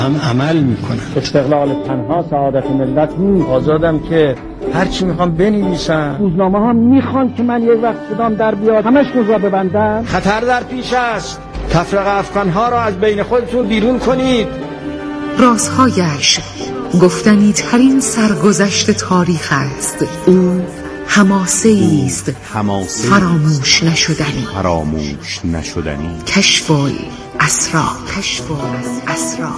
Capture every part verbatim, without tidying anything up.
هم عمل میکنن. استقلال تنها سعادت ملت نیست. آزادم که هر چی میخوام بنویسم. روزنامه ها میخوان که من یک وقت صدام در بیاد همشون را ببندن. خطر در پیش است. تفرقه افغانها را از بین خودتون بیرون کنید. رازهایش گفتنی ترین سرگذشت تاریخ است. او حماسه است فراموش نشدنی. فراموش نشدنی. کشف الاسرار. کشف الاسرار.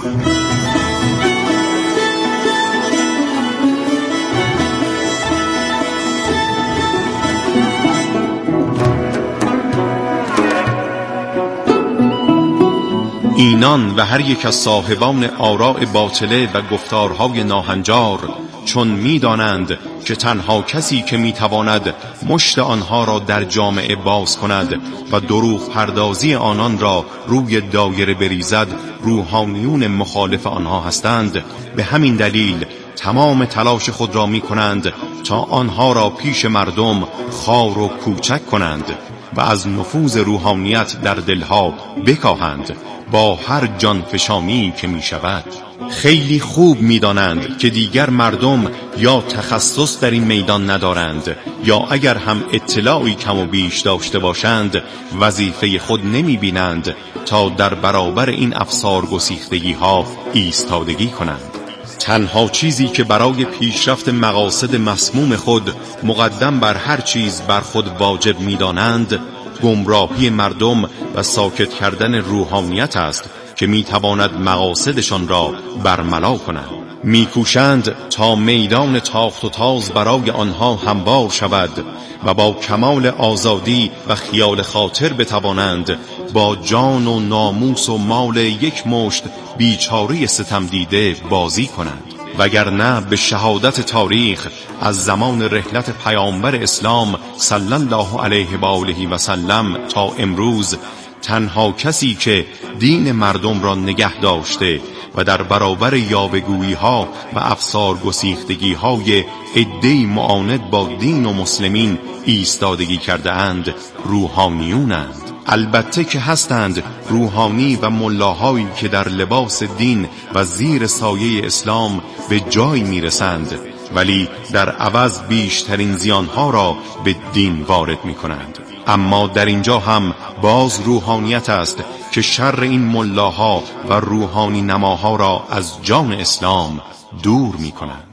اینان و هر یک از صاحبان آراء باطله و گفتارهای ناهنجار چون می‌دانند که تنها کسی که می‌تواند مشت آنها را در جامعه باز کند و دروغ پردازی آنان را روی دایره بریزد روحانیون مخالف آنها هستند، به همین دلیل تمام تلاش خود را می‌کنند تا آنها را پیش مردم خوار و کوچک کنند و از نفوذ روحانیت در دلها بکاهند با هر جانفشانی که می شود. خیلی خوب می دانند که دیگر مردم یا تخصص در این میدان ندارند یا اگر هم اطلاعی کم و بیش داشته باشند وظیفه خود نمی بینند تا در برابر این افسار گسیختگی ها ایستادگی کنند. تنها چیزی که برای پیشرفت مقاصد مسموم خود مقدم بر هر چیز بر خود واجب می دانند گمراهی مردم و ساکت کردن روحانیت است که میتواند مقاصدشان را برملا کنند. میکوشند تا میدان تاخت و تاز برای آنها هموار شود و با کمال آزادی و خیال خاطر بتوانند با جان و ناموس و مال یک مشت بیچاره ستم دیده بازی کنند، وگرنه به شهادت تاریخ از زمان رحلت پیامبر اسلام صلی الله علیه و آله و سلم تا امروز تنها کسی که دین مردم را نگه داشته و در برابر یاوه‌گویی ها و افسار گسیختگی های عده‌ای معاند با دین و مسلمین ایستادگی کرده اند روحانیونند. البته که هستند روحانی و ملاهایی که در لباس دین و زیر سایه اسلام به جای میرسند، ولی در عوض بیشترین زیانها را به دین وارد می کنند. اما در اینجا هم باز روحانیت است که شر این ملاها و روحانی نماها را از جان اسلام دور می کنند.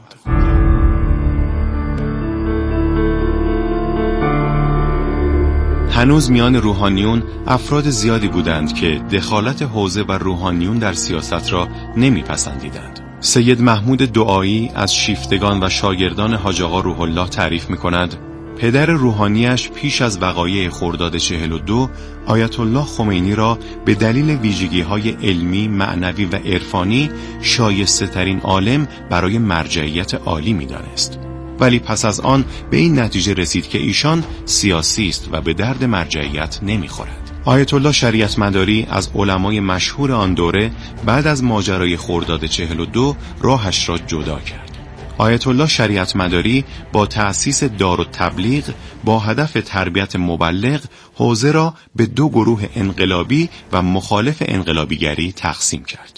هنوز میان روحانیون افراد زیادی بودند که دخالت حوزه و روحانیون در سیاست را نمیپسندیدند. سید محمود دعایی از شیفتگان و شاگردان حاج آقا روح الله تعریف می‌کند پدر روحانیش پیش از وقایع خرداد چهل و دو آیت الله خمینی را به دلیل ویژگی‌های علمی، معنوی و عرفانی شایسته ترین عالم برای مرجعیت عالی می‌دانست. ولی پس از آن به این نتیجه رسید که ایشان سیاسی است و به درد مرجعیت نمیخورد. آیت الله شریعت مداری از علمای مشهور آن دوره بعد از ماجرای خرداد چهل و دو راهش را جدا کرد. آیت الله شریعت مداری با تأسیس دارالتبلیغ با هدف تربیت مبلغ حوزه را به دو گروه انقلابی و مخالف انقلابیگری تقسیم کرد.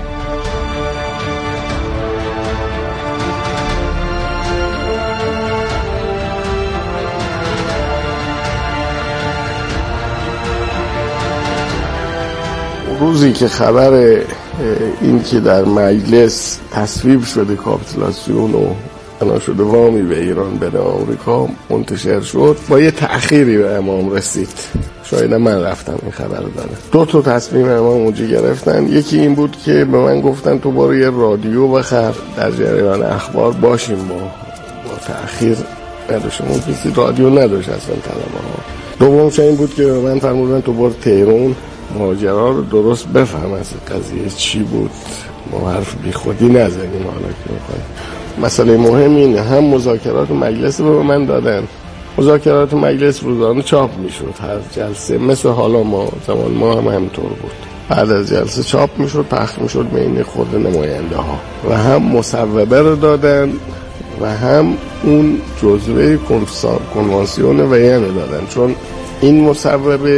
روزی که خبر این که در مجلس تصویب شده کاپیتولاسیون و بنا شده وامی به ایران بده آمریکا منتشر شد، با یه تأخیری به امام رسید. شاید من رفتم این خبر رو دادم. دو تا تصمیم امام اونجا گرفتن. یکی این بود که به من گفتن تو برو یه رادیو بخر در جریان اخبار باشیم، با با تأخیر نداشتم. اون کسی رادیو نداشت اصلا طلبه ها. دومش این بود که به من فرمودن تو برو تهران ماجرا رو درست بفهم از قضیه چی بود، ما حرف بی خودی نزنیم. حالا که میخوایم مسئله مهم اینه، هم مذاکرات مجلس رو به من دادن. مذاکرات مجلس روزانه چاپ میشد هر جلسه، مثل حالا ما زمان ما هم همینطور بود. بعد از جلسه چاپ میشد، پخش میشد بین خود نماینده ها. و هم مصوبه رو دادن و هم اون جزوه کنوانسیون وین رو دادن، چون این مصوبه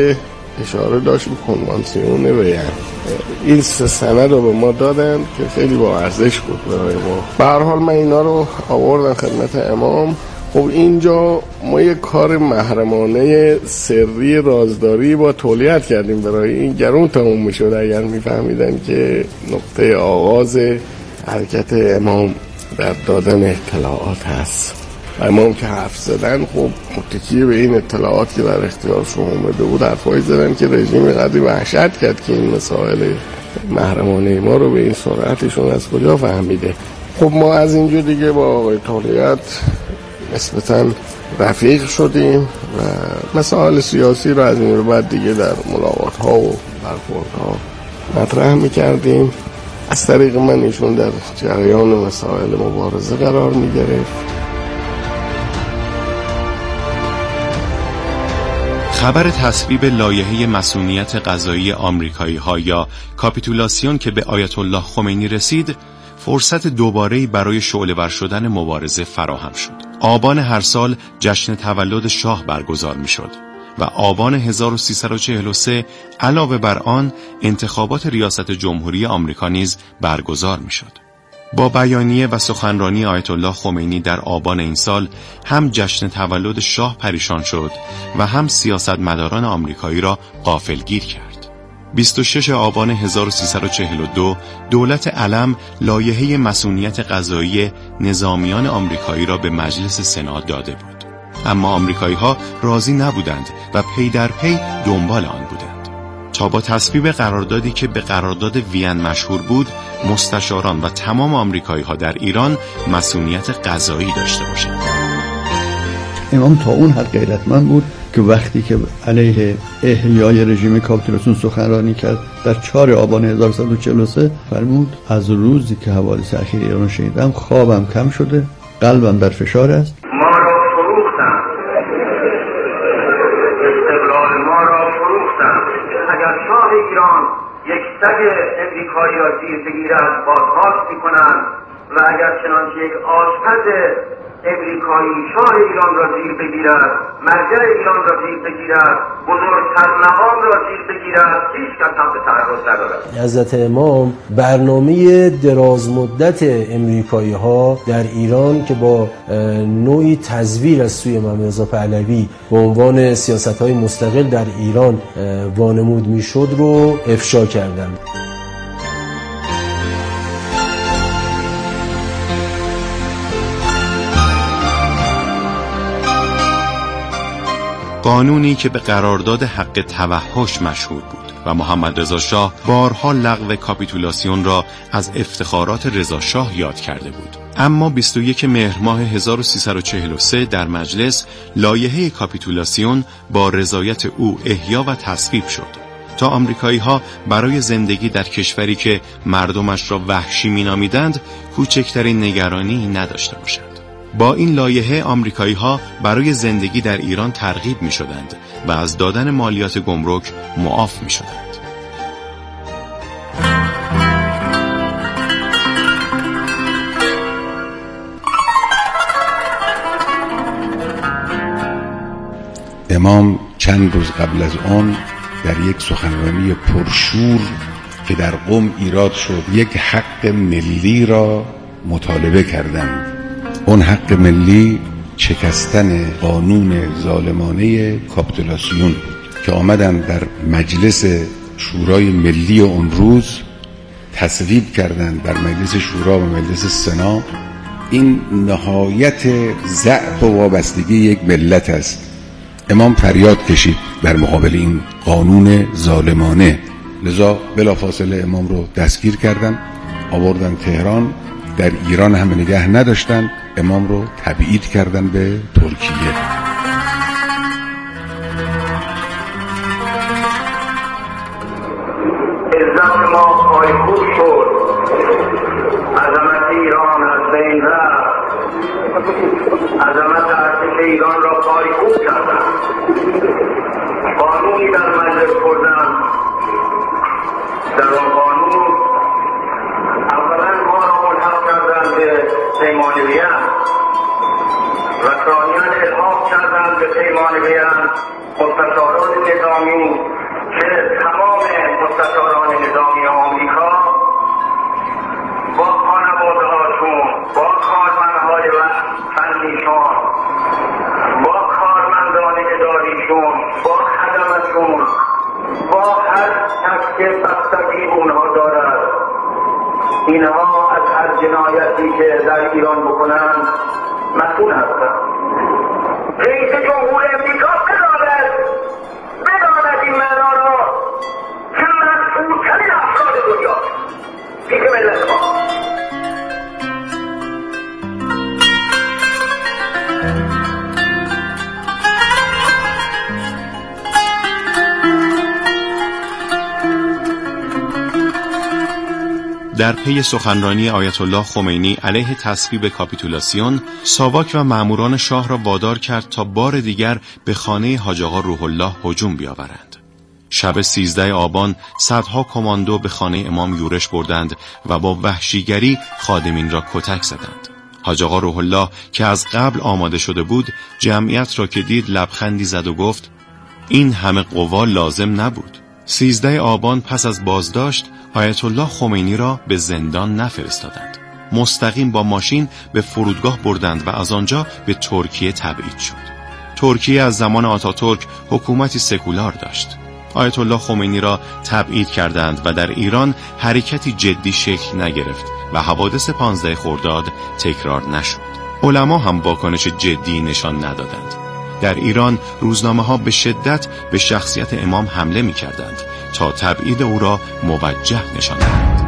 اشاره داشت به کنوانسیون وین. این سه سند رو به ما دادن که خیلی با ارزش بود برای ما. به هر حال من اینا رو آوردم خدمت امام. خب اینجا ما یک کار محرمانه سری رازداری با تولیت کردیم برای این گرون تموم میشد اگر میفهمیدن که نقطه آغاز حرکت امام در دادن اطلاعات هست. امام که حرف زدن خب متکی به این اطلاعات که در اختیارشون اومده بود حرفایی زدن که رژیم قدری وحشت کرد که این مسائل محرمانه ما رو به این سرعتشون از کجا فهمیده. خب ما از اینجا دیگه با آقای تولیت نسبتاً رفیق شدیم و مسائل سیاسی رو از این رو بعد دیگه در ملاقات ها و برخورد ها مطرح میکردیم. از طریق من ایشون در جریان مسائل مبارزه قرار میگرفت. خبر تصویب لایحه مصونیت غذایی آمریکایی‌ها یا کاپیتولاسیون که به آیت الله خمینی رسید، فرصت دوباره‌ای برای شعله‌ور شدن مبارزه فراهم شد. آبان هر سال جشن تولد شاه برگزار می‌شد و آبان هزار و سیصد و چهل و سه علاوه بر آن انتخابات ریاست جمهوری آمریکا نیز برگزار می‌شد. با بیانیه و سخنرانی آیت الله خمینی در آبان این سال هم جشن تولد شاه پریشان شد و هم سیاستمداران آمریکایی را غافلگیر کرد. بیست و شش آبان هزار و سیصد و چهل و دو دولت علم لایحه مصونیت غذایی نظامیان آمریکایی را به مجلس سنا داده بود، اما آمریکایی‌ها راضی نبودند و پی در پی دنبال آن بودند تا با تصویب قراردادی که به قرارداد وین مشهور بود مستشاران و تمام آمریکایی‌ها در ایران مصونیت غذایی داشته باشند. امام تا اون حد غیرتمند بود که وقتی که علیه احیای رژیم کاپیتولاسیون سخنرانی کرد در چهار آبان هزار و سیصد و چهل و سه فرمود از روزی که حوادث اخیر ایران شنیدم خوابم کم شده، قلبم در فشار است. ما را فروختن، استقلال ما را فروختن. اگر شاه ایران یک سگ امریکایی را زیر بگیرد بازخواست میکنند و اگر چنانچه یک آشپز امریکایی شاه ایران را زیر بگیرد، مرجع ایران را زیر بگیرد، بزرگتر مقام را زیر بگیرد، هیچ کس هم به تعرض ندارد. حضرت امام برنامه دراز مدت امریکایی ها در ایران که با نوعی تزویر از سوی محمد رضا پهلوی به عنوان سیاست های مستقل در ایران وانمود میشد رو افشا کردند. قانونی که به قرارداد حق توحش مشهور بود و محمد رضا شاه بارها لغو کاپیتولاسیون را از افتخارات رضا شاه یاد کرده بود. اما بیست و یکم مهر ماه هزار و سیصد و چهل و سه در مجلس لایحه کاپیتولاسیون با رضایت او احیا و تصویب شد تا آمریکایی‌ها برای زندگی در کشوری که مردمش را وحشی می‌نامیدند کوچکترین نگرانی نداشته باشند. با این لایحه آمریکایی‌ها برای زندگی در ایران ترغیب می‌شدند و از دادن مالیات گمرک معاف می‌شدند. امام چند روز قبل از آن در یک سخنرانی پرشور که در قم ایراد شد یک حق ملی را مطالبه کردند. اون حق ملی شکستن قانون ظالمانه کاپیتولاسیون بود که آمدن در مجلس شورای ملی اون روز تصویب کردند در مجلس شورا و مجلس سنا. این نهایت ضعف و وابستگی یک ملت است. امام فریاد کشید در مقابل این قانون ظالمانه، لذا بلافاصله امام رو دستگیر کردن، آوردن تهران. در ایران هم نگه نداشتن، امام رو تبعید کردن به ترکیه. عزت ما پایکوب شد، عظمت ایران از بین رفت، عظمت ارتش ایران را پایکوب کردن. قانونی در مجلس بردن، در آن قانون اولا ما را ملحق کردن به پیمان وین و ثانیا الحاق کردن به پیمان وین مستشاران نظامی مستشاران نظامی آمریکا با خانواده هاشون، با کارمندهای و فنیشون، با کارمندان اداریشون، با خدمتشون، با هر کس که بستگی اونها دارد، اینها از هر جنایتی که در ایران بکنند مسئول هستند. رئیس جمهور امریکا بداند بداند این معنا را که مسئولترین افراد دنیا پیش ملت ما. در پی سخنرانی آیت الله خمینی علیه تصویب کاپیتولاسیون، ساواک و مأموران شاه را وادار کرد تا بار دیگر به خانه حاج آقا روح الله هجوم بیاورند. شب سیزده آبان صدها کماندو به خانه امام یورش بردند و با وحشیگری خادمین را کتک زدند. حاج آقا روح الله که از قبل آماده شده بود، جمعیت را که دید لبخندی زد و گفت این همه قوا لازم نبود. سیزده آبان پس از بازداشت آیت الله خمینی را به زندان نفرستادند. مستقیم با ماشین به فرودگاه بردند و از آنجا به ترکیه تبعید شد. ترکیه از زمان آتاتورک حکومتی سکولار داشت. آیت الله خمینی را تبعید کردند و در ایران حرکتی جدی شکل نگرفت و حوادث پانزده خرداد تکرار نشد. علما هم واکنش جدی نشان ندادند. در ایران روزنامه ها به شدت به شخصیت امام حمله می کردند تا تبعید او را موجه نشان دهند.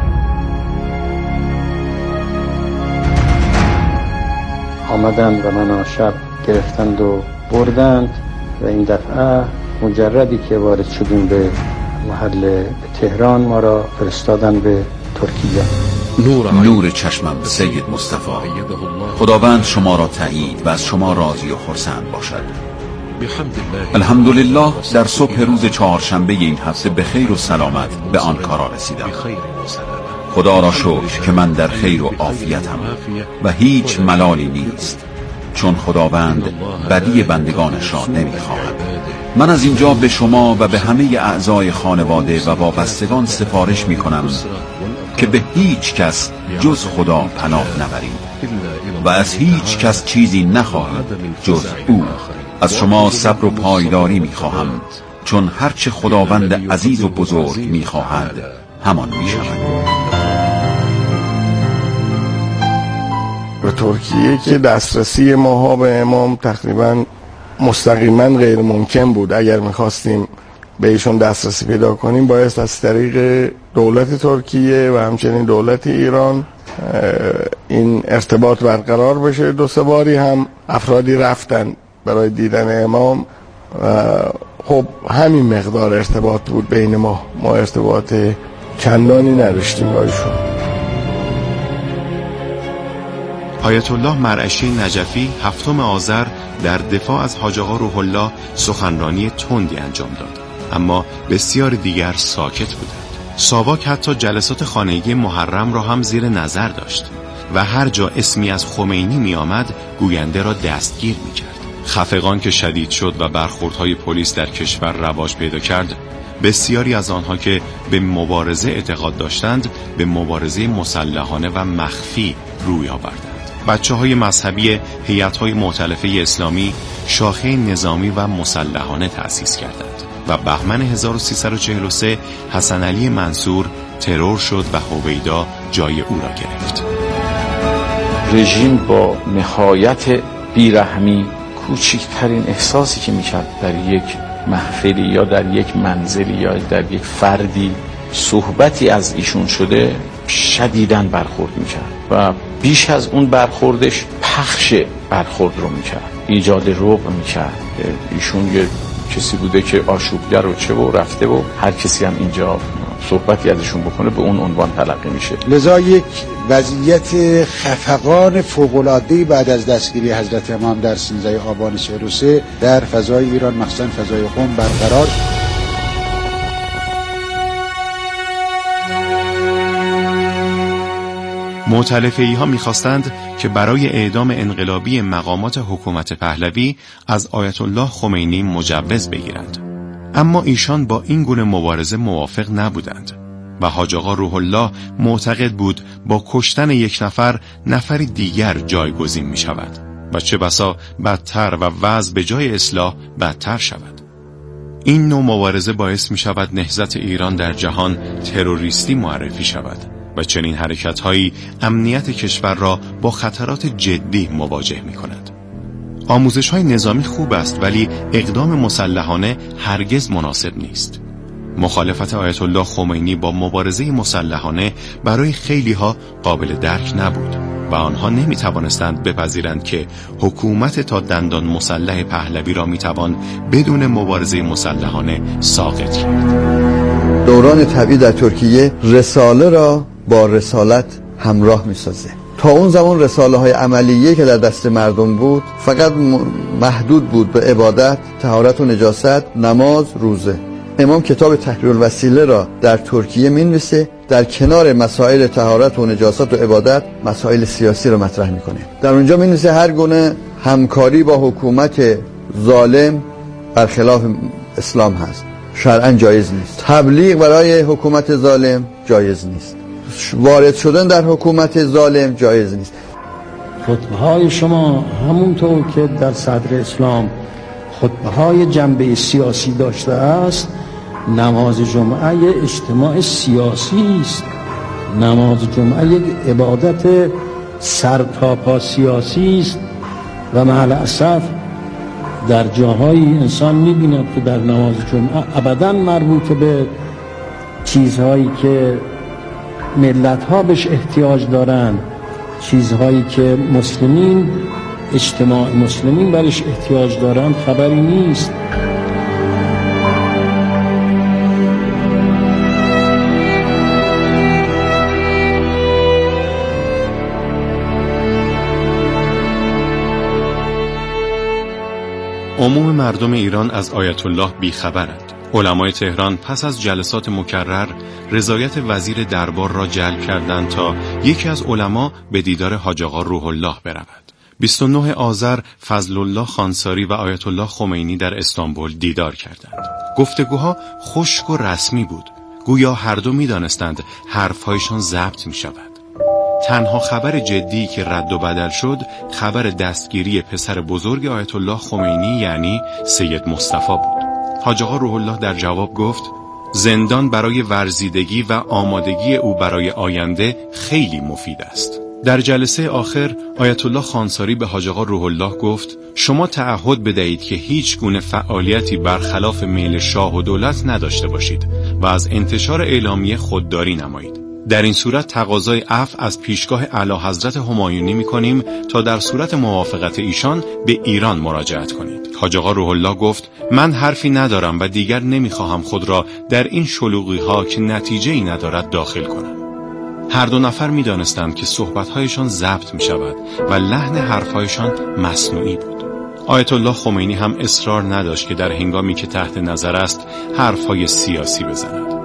آمدند و منو شب گرفتند و بردند و این دفعه مجردی که وارد شدیم به محل تهران ما را فرستادن به ترکیه. نور, نور چشمم سید مصطفی، خداوند شما را تایید و از شما راضی و خرسند باشد. الحمدلله در صبح روز چهارشنبه این هفته به خیر و سلامت به آنکارا رسیدم. خدا را شکر که من در خیر و عافیتم و هیچ ملالی نیست، چون خداوند بدی بندگانش را نمیخواهد. من از اینجا به شما و به همه اعضای خانواده و وابستگان سفارش میکنم که به هیچ کس جز خدا پناه نبرید و از هیچ کس چیزی نخواهید جز او. از شما صبر و پایداری میخواهم، چون هرچه خداوند عزیز و بزرگ میخواهد همان میشود. به ترکیه که دسترسی ماها به امام تقریبا مستقیما غیر ممکن بود. اگر میخواستیم به ایشون دسترسی پیدا کنیم بایست از طریق دولت ترکیه و همچنین دولت ایران این ارتباط برقرار بشه. دو سه باری هم افرادی رفتن برای دیدن امام و خب همین مقدار ارتباط بود بین ما. ما ارتباط چندانی نداشتیم با ایشون. آیت الله مرعشی نجفی هفتم آذر در دفاع از حاج آقا روح الله سخنرانی تندی انجام داد، اما بسیار دیگر ساکت بودند. ساواک حتی جلسات خانگی محرم را هم زیر نظر داشت و هر جا اسمی از خمینی می آمد گوینده را دستگیر می کرد. خفقان که شدید شد و برخوردهای پلیس در کشور رواج پیدا کرد، بسیاری از آنها که به مبارزه اعتقاد داشتند به مبارزه مسلحانه و مخفی روی آوردند. بچه های مذهبی هیئت های مؤتلفه اسلامی شاخه نظامی و مسلحانه تأسیس کردند و بهمن هزار و سیصد و چهل و سه حسن علی منصور ترور شد و هویدا جای او را گرفت. رژیم با نهایت بیرحمی کوچکترین احساسی که میکرد در یک محفلی یا در یک منزلی یا در یک فردی صحبتی از ایشون شده شدیداً برخورد میکرد و بیش از اون برخوردش پخش برخورد رو میکرد، ایجاد رعب میکرد. ایشون یه کسی بوده که آشوبگر و چه و رفته و هر کسی هم اینجا صحبتی ازشون بکنه به اون عنوان تلقی میشه. لذا یک وضعیت خفقان فوق‌العاده‌ای بعد از دستگیری حضرت امام در سیزده آبان چهل و سه در فضای ایران مخصوصا فضای قم برقرار. مؤتلفه‌ای ها می‌خواستند که برای اعدام انقلابی مقامات حکومت پهلوی از آیت الله خمینی مجوز بگیرند. اما ایشان با این گونه مبارزه موافق نبودند و حاج آقا روح الله معتقد بود با کشتن یک نفر نفری دیگر جایگزین می شود و چه بسا بدتر و وضع به جای اصلاح بدتر شود. این نوع مبارزه باعث می شود نهضت ایران در جهان تروریستی معرفی شود و چنین حرکت‌هایی امنیت کشور را با خطرات جدی مواجه می کند. آموزش‌های نظامی خوب است ولی اقدام مسلحانه هرگز مناسب نیست. مخالفت آیت الله خمینی با مبارزه مسلحانه برای خیلی‌ها قابل درک نبود و آنها نمی توانستند بپذیرند که حکومت تا دندان مسلح پهلوی را می توان بدون مبارزه مسلحانه ساقط کرد. دوران طبیعی در ترکیه رساله را با رسالت همراه می سازه. تا اون زمان رساله های عملیه که در دست مردم بود فقط محدود بود به عبادت، طهارت و نجاست، نماز، روزه. امام کتاب تحریر الوسیله را در ترکیه می‌نویسه، در کنار مسائل طهارت و نجاست و عبادت مسائل سیاسی را مطرح میکنه. در اونجا می‌نویسه هر گونه همکاری با حکومت ظالم برخلاف اسلام هست، شرعاً جایز نیست. تبلیغ برای حکومت ظالم جایز نیست. وارد شدن در حکومت ظالم جایز نیست. خطبه های شما همونطور که در صدر اسلام خطبه های جنبه سیاسی داشته است، نماز جمعه یک اجتماع سیاسی است. نماز جمعه یک عبادت سرتاپا سیاسی است و مع الاسف در جاهایی انسان می‌بیند که در نماز جمعه ابداً مربوط به چیزهایی که ملت‌ها بهش احتیاج دارند، چیزهایی که مسلمین اجتماع مسلمین برش احتیاج دارند خبری نیست. عموم مردم ایران از آیت الله بیخبرند. علمای تهران پس از جلسات مکرر رضایت وزیر دربار را جلب کردند تا یکی از علما به دیدار حاج آقا روح الله برود. بیست و نه آذر فضل الله خانساری و آیت الله خمینی در استانبول دیدار کردند. گفتگوها خشک و رسمی بود. گویا هر دو می دانستند حرفهایشان ضبط می شود. تنها خبر جدی که رد و بدل شد خبر دستگیری پسر بزرگ آیت الله خمینی یعنی سید مصطفی بود. حاج آقا روح الله در جواب گفت زندان برای ورزیدگی و آمادگی او برای آینده خیلی مفید است. در جلسه آخر آیت الله خانساری به حاج آقا روح الله گفت شما تعهد بدهید که هیچ گونه فعالیتی برخلاف میل شاه و دولت نداشته باشید و از انتشار اعلامیه خودداری نمایید. در این صورت تقاضای عفو از پیشگاه اعلیحضرت همایونی می‌کنیم تا در صورت موافقت ایشان به ایران مراجعت کنید. حاج آقا روح الله گفت من حرفی ندارم و دیگر نمی‌خواهم خود را در این شلوغی‌ها که نتیجه‌ای ندارد داخل کنم. هر دو نفر می‌دانستند که صحبت‌هایشان ضبط می‌شود و لحن حرف‌هایشان مصنوعی بود. آیت الله خمینی هم اصرار نداشت که در هنگامی که تحت نظر است حرف‌های سیاسی بزند.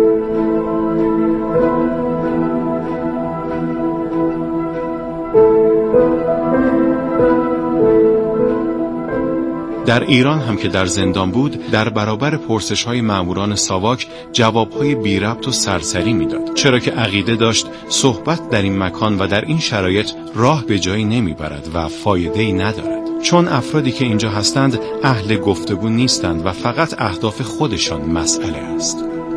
در ایران هم که در زندان بود در برابر پرسش‌های ماموران ساواک جواب‌های بی ربط و سرسری میداد، چرا که عقیده داشت صحبت در این مکان و در این شرایط راه به جایی نمیبرد و فایده‌ای ندارد، چون افرادی که اینجا هستند اهل گفتگو نیستند و فقط اهداف خودشان مسئله است.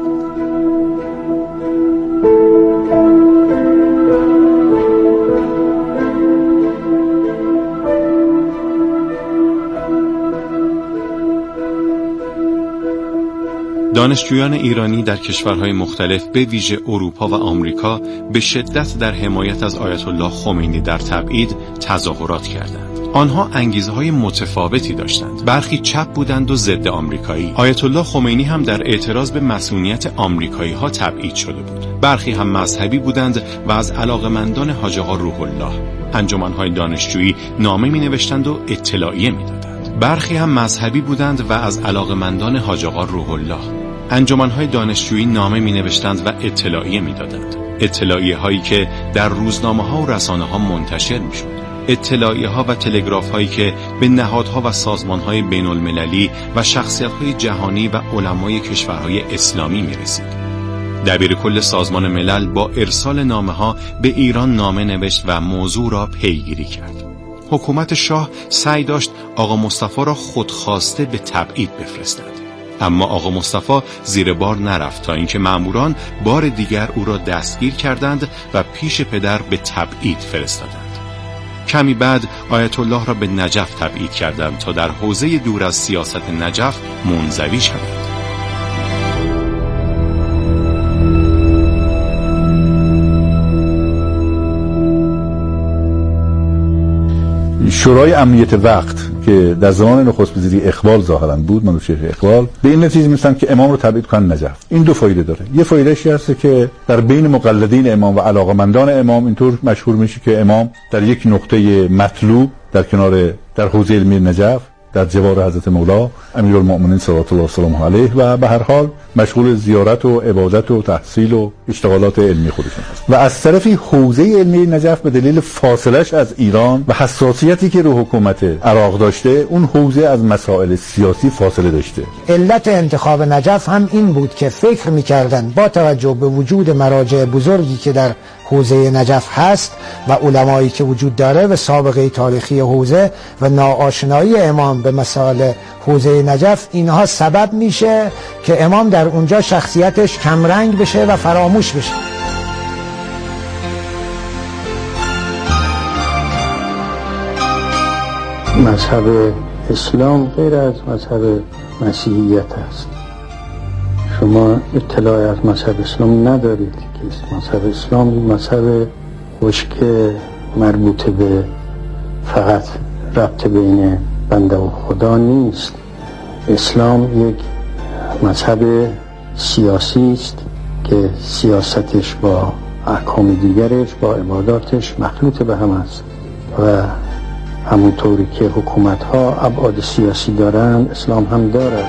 دانشجویان ایرانی در کشورهای مختلف به ویژه اروپا و آمریکا به شدت در حمایت از آیت الله خمینی در تبعید تظاهرات کردند. آنها انگیزه‌های متفاوتی داشتند. برخی چپ بودند و ضد آمریکایی. آیت الله خمینی هم در اعتراض به مسئولیت آمریکایی‌ها تبعید شده بود. برخی هم مذهبی بودند و از علاقه‌مندان حاج آقا روح الله. انجمن‌های دانشجویی نامه می‌نوشتند و اطلاعیه می‌دادند. برخی هم مذهبی بودند و از علاقه‌مندان حاج آقا روح الله. انجمن‌های دانشجویی نامه می‌نوشتند و اطلاعیه می‌دادند. اطلاعیه هایی که در روزنامه‌ها و رسانه‌ها منتشر می‌شد. اطلاعیه ها و تلگراف هایی که به نهادها و سازمان های بین المللی و شخصیت های جهانی و علمای کشورهای اسلامی می رسید. دبیر کل سازمان ملل با ارسال نامه ها به ایران نامه نوشت و موضوع را پیگیری کرد. حکومت شاه سعی داشت آقا مصطفی را خودخواسته به تبعید بفرستد. اما آقا مصطفی زیر بار نرفت تا اینکه مأموران بار دیگر او را دستگیر کردند و پیش پدر به تبعید فرستادند. کمی بعد آیت الله را به نجف تبعید کردند تا در حوزه دور از سیاست نجف منزوی شود. شورای امنیت وقت که در زمان نخست وزیری اقبال ظاهرا بود، منوچهر اقبال، به این نتیجه میرسن که امام رو تبعید کنن نجف. این دو فایده داره. یه فایدهش هست که در بین مقلدین امام و علاقمندان امام اینطور مشهور میشه که امام در یک نقطه مطلوب در کنار در حوزه علمی نجف در جوار حضرت مولا امیرالمؤمنین صلوات الله وسلامه علیه و به هر حال مشغول زیارت و عبادت و تحصیل و اشتغالات علمی خودشون هست. و از طرفی حوزه علمی نجف به دلیل فاصلش از ایران و حساسیتی که رو حکومت عراق داشته، اون حوزه از مسائل سیاسی فاصله داشته. علت انتخاب نجف هم این بود که فکر می‌کردند با توجه به وجود مراجع بزرگی که در حوزه نجف هست و علمایی که وجود داره و سابقه تاریخی حوزه و ناآشنایی امام به مسائل حوزه نجف، اینها سبب میشه که امام در اونجا شخصیتش کمرنگ بشه و فراموش بشه. مذهب اسلام غیر از مذهب مسیحیت است. شما اطلاع از مذهب اسلام ندارید که مذهب اسلام مذهب خشک مربوط به فقط ربط بین بنده و خدا نیست. اسلام یک مذهب سیاسی است که سیاستش با احکام دیگرش با عباداتش مخلوط به هم است و همونطوری که حکومت ها ابعاد سیاسی دارند، اسلام هم دارد.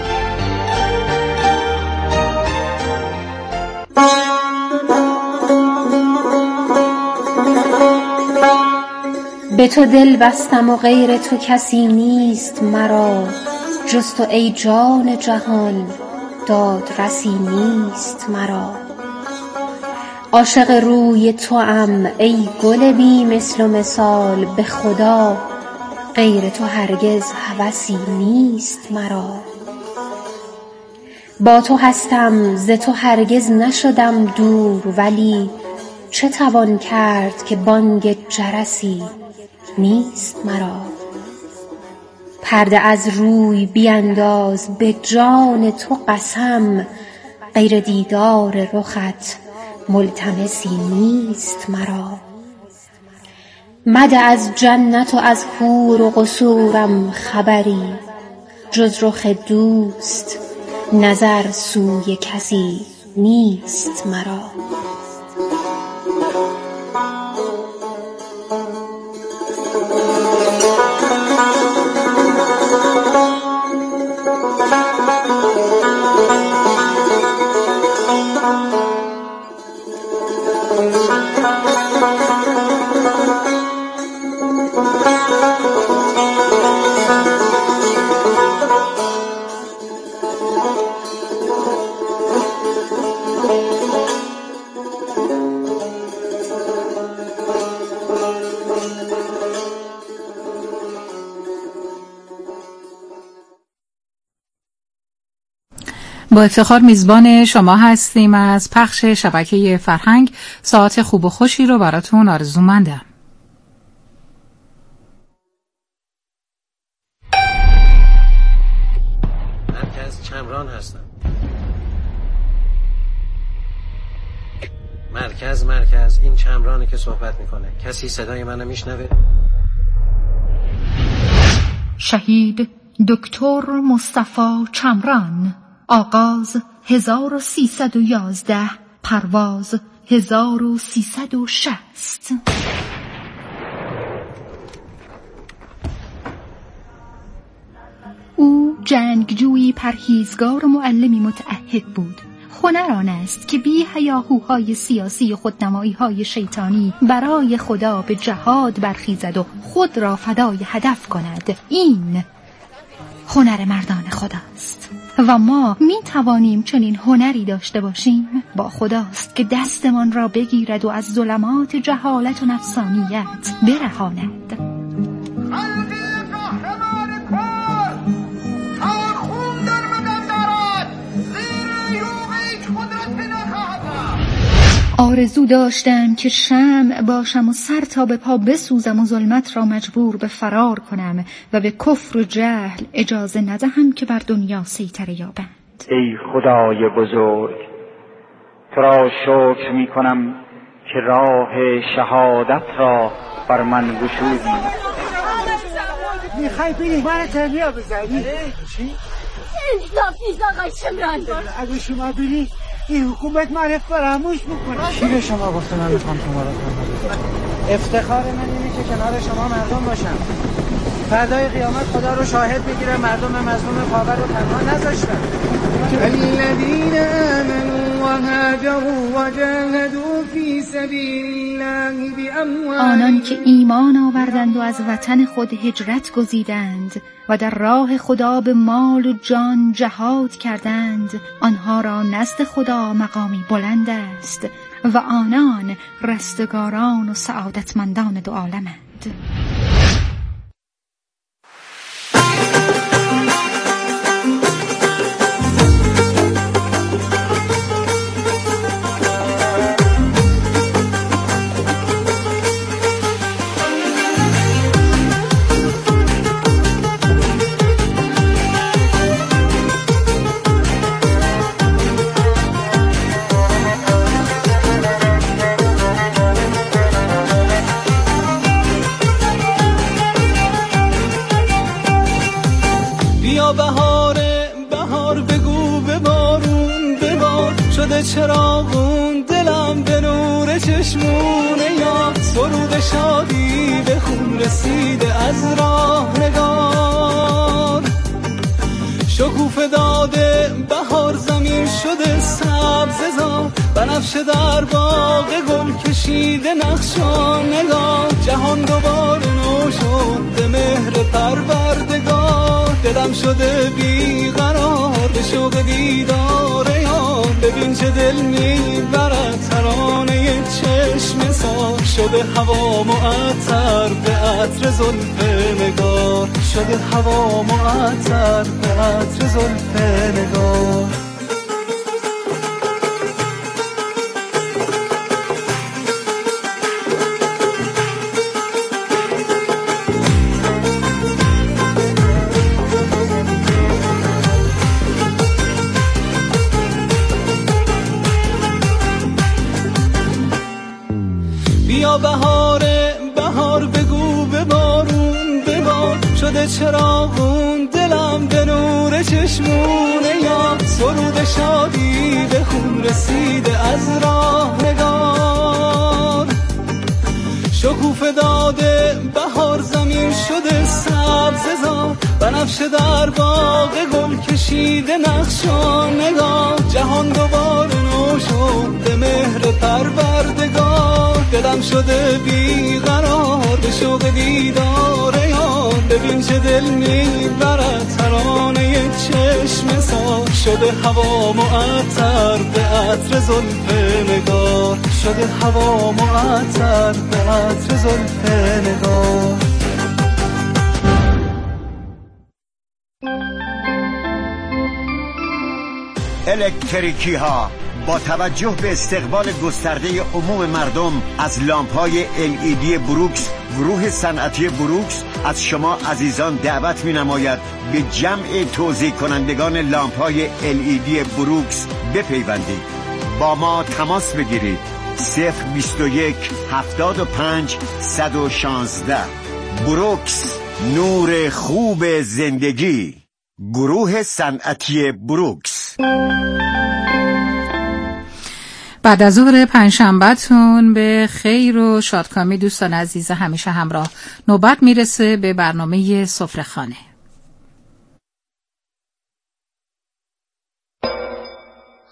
به تو دل بستم و غیر تو کسی نیست مرا، جز تو ای جان جهان داد رسی نیست مرا. عاشق روی تو ام ای گل بی مثل و مثال، به خدا غیر تو هرگز هوسی نیست مرا. با تو هستم ز تو هرگز نشدم دور، ولی چه توان کرد که بانگ جرسی نیست مرا. پرده از روی بینداز به جان تو قسم، غیر دیدار رخت ملتمسی نیست مرا. مده از جنت و از حور و قصورم خبری، جز رخ دوست نظر سوی کسی نیست مرا. با افتخار میزبان شما هستیم از پخش شبکه فرهنگ. ساعت خوب و خوشی رو براتون آرزومندم. مرکز چمران هستم. مرکز مرکز این چمرانه که صحبت میکنه. کسی صدای منو میشنوه؟ شهید دکتر مصطفی چمران. آغاز هزار و سیصد و یازده، پرواز هزار و سیصد و شصت. او جنگجویی پرهیزگار و معلمی متعهد بود. هنر آن است که بی هیاهوهای سیاسی و خودنمایی‌های شیطانی برای خدا به جهاد برخیزد و خود را فدای هدف کند. این هنر مردان خداست و ما می توانیم چنین هنری داشته باشیم. با خداست که دستمان را بگیرد و از ظلمات جهالت و نفسانیت برهاند. آرزو داشتم که شمع باشم و سر تا به پا بسوزم و ظلمت را مجبور به فرار کنم و به کفر و جهل اجازه ندهم که بر دنیا سیطره یابند. ای خدای بزرگ، تو را شکر می کنم که راه شهادت را بر من گشودی. میخوای بری من تنیا بزنی؟ چی؟ انصاف نیست آقای شمران. اگه شما بری این حکومت من فراموش میکنه. کی به شما گفته من میخوام شما را تنها بذارم؟ افتخار من اینه که کنار شما مردم باشم. فردای قیامت خدا رو شاهد بگیره مردم مظلوم پاور رو تنها نذاشتن. الذين آمنوا وهاجروا وجاهدوا في سبيل الله بأموالهم. آنان که ایمان آوردند و از وطن خود هجرت گزیدند و در راه خدا به مال و جان جهاد کردند، آنها را نزد خدا مقامی بلند است و آنان رستگاران و سعادتمندان دو عالمند. چراغون دلم به نور چشمونه یا سرود شادی به خون رسیده از راه نگار. شکوفه داده بهار زمین شده سبز زار، بنفشه در باغ گل کشیده نقشان نگار. جهان دوباره نو شد به مهر پروردگار، دلم شده بیقرار به شوق دیدار یار. ببین چه دل میبرد ترانه چشم سار، شده هوا معطر به عطر زلف نگار. شده هوا معطر به عطر زلف نگار. بیا بهاره بهار بگو به بارون ببار، شده چراغون دلم به نور چشمونه یا سرود شادی به خون رسیده از راه نگار. شکوفه داده بهار زمین شده سبز زار، بنفشه در باغ گل کشیده نقشان نگار. جهان دوباره نو شد به مهر پروردگار، دلم شده بیقرار به شوق دیدار یار. ببین چه دل میبرد ترانه چشم سار، شده هوا معطر به عطر زلف نگار. شده هوا معطر به عطر زلف نگار. الکتریکی ها با توجه به استقبال گسترده عموم مردم از لامپ‌های ال ای دی بروکس، گروه صنعتی بروکس از شما عزیزان دعوت می‌نماید به جمع توزیع کنندگان لامپ‌های ال ای دی بروکس بپیوندید. با ما تماس بگیرید. صفر بیست و یک هفتاد و پنج صد و شانزده. بروکس، نور خوب زندگی. گروه صنعتی بروکس. بعد از ظهر پنجشنبه‌تون به خیر و شادکامی دوستان عزیز همیشه همراه. نوبت میرسه به برنامه سفره‌خانه.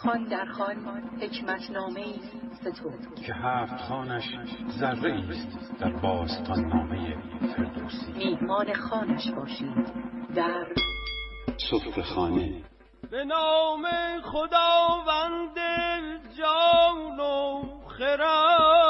خان در خان حکمت نامه ستود که هفت خانش ذره ایست در باستان نامه فردوسی. میهمان خانش باشید در سفره خانه. به نام خداوند جان و خرد